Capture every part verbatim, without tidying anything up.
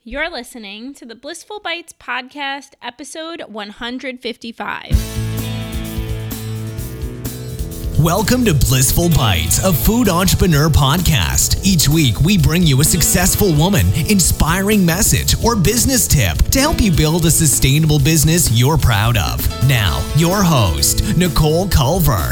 You're listening to the Blissful Bites podcast, episode one hundred fifty-five. Welcome to Blissful Bites, a food entrepreneur podcast. Each week, we bring you a successful woman, inspiring message, or business tip to help you build a sustainable business you're proud of. Now, your host, Nicole Culver.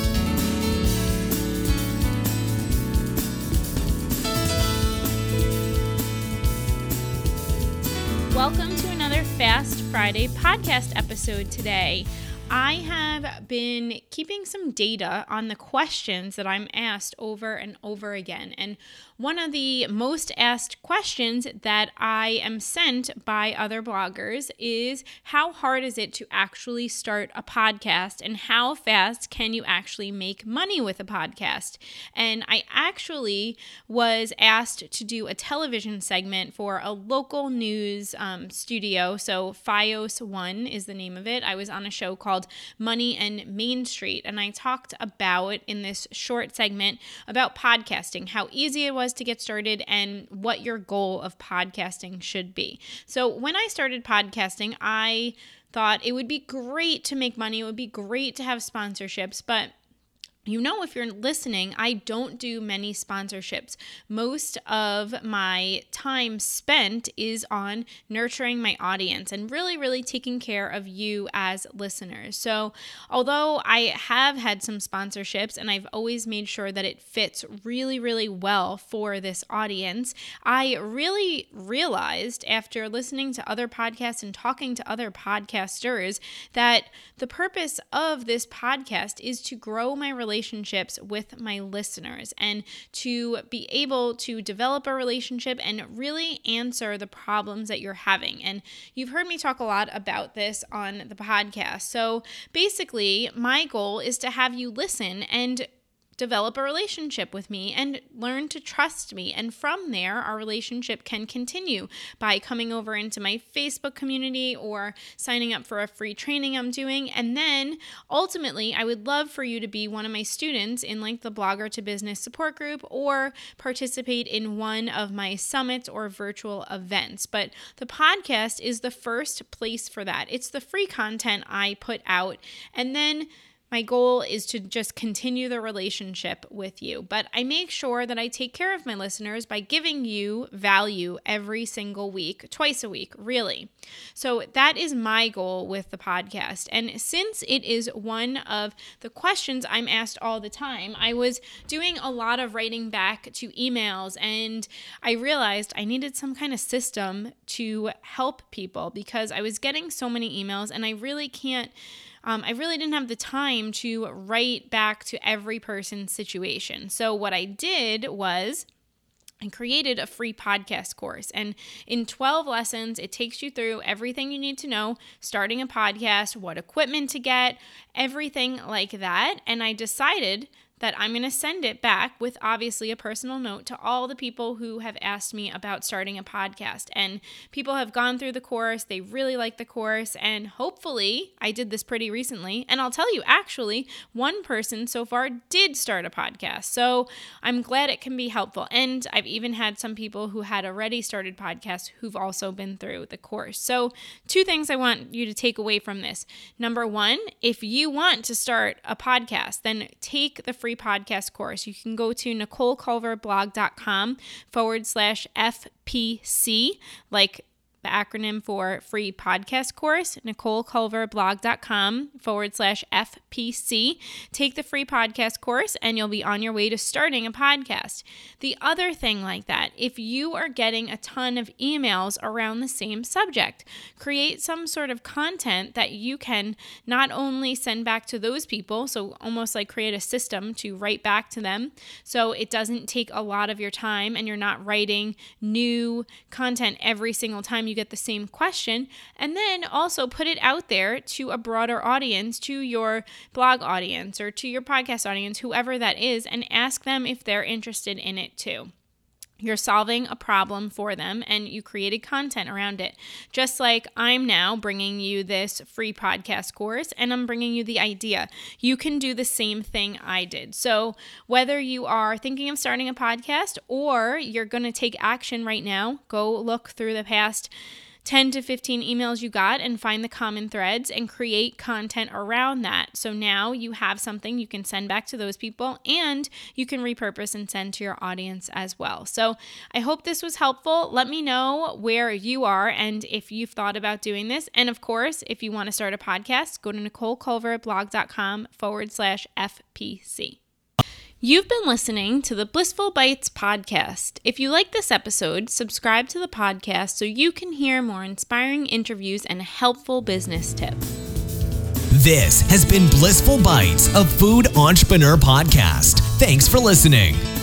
Welcome to another Fast Friday podcast episode today. I have been keeping some data on the questions that I'm asked over and over again. And one of the most asked questions that I am sent by other bloggers is, how hard is it to actually start a podcast and how fast can you actually make money with a podcast? And I actually was asked to do a television segment for a local news um, studio. So Fios One is the name of it. I was on a show called Money and Main Street, and I talked about in this short segment about podcasting, how easy it was to get started and what your goal of podcasting should be. So when I started podcasting, I thought it would be great to make money. It would be great to have sponsorships, but you know, if you're listening, I don't do many sponsorships. Most of my time spent is on nurturing my audience and really, really taking care of you as listeners. So although I have had some sponsorships and I've always made sure that it fits really, really well for this audience, I really realized after listening to other podcasts and talking to other podcasters that the purpose of this podcast is to grow my relationship relationships with my listeners and to be able to develop a relationship and really answer the problems that you're having. And you've heard me talk a lot about this on the podcast. So basically, my goal is to have you listen and develop a relationship with me and learn to trust me. And from there, our relationship can continue by coming over into my Facebook community or signing up for a free training I'm doing. And then ultimately, I would love for you to be one of my students in like the Blogger to Business support group or participate in one of my summits or virtual events. But the podcast is the first place for that. It's the free content I put out. And then my goal is to just continue the relationship with you, but I make sure that I take care of my listeners by giving you value every single week, twice a week, really. So that is my goal with the podcast. And since it is one of the questions I'm asked all the time, I was doing a lot of writing back to emails, and I realized I needed some kind of system to help people because I was getting so many emails and I really can't Um, I really didn't have the time to write back to every person's situation. So what I did was I created a free podcast course. And in twelve lessons, it takes you through everything you need to know, starting a podcast, what equipment to get, everything like that. And I decided that I'm going to send it back with obviously a personal note to all the people who have asked me about starting a podcast. And people have gone through the course, they really like the course, and hopefully, I did this pretty recently, and I'll tell you, actually, one person so far did start a podcast. So I'm glad it can be helpful. And I've even had some people who had already started podcasts who've also been through the course. So two things I want you to take away from this. Number one, if you want to start a podcast, then take the free podcast course. You can go to nicoleculverblog.com forward slash FPC, like the acronym for free podcast course, nicoleculverblog.com forward slash FPC. Take the free podcast course and you'll be on your way to starting a podcast. The other thing like that, if you are getting a ton of emails around the same subject, create some sort of content that you can not only send back to those people, so almost like create a system to write back to them so it doesn't take a lot of your time and you're not writing new content every single time you get the same question, and then also put it out there to a broader audience, to your blog audience or to your podcast audience, whoever that is, and ask them if they're interested in it too. You're solving a problem for them and you created content around it. Just like I'm now bringing you this free podcast course and I'm bringing you the idea. You can do the same thing I did. So whether you are thinking of starting a podcast or you're going to take action right now, go look through the past ten to fifteen emails you got and find the common threads and create content around that. So now you have something you can send back to those people and you can repurpose and send to your audience as well. So I hope this was helpful. Let me know where you are and if you've thought about doing this. And of course, if you want to start a podcast, go to nicoleculverblog.com forward slash FPC. You've been listening to the Blissful Bites podcast. If you like this episode, subscribe to the podcast so you can hear more inspiring interviews and helpful business tips. This has been Blissful Bites, a food entrepreneur podcast. Thanks for listening.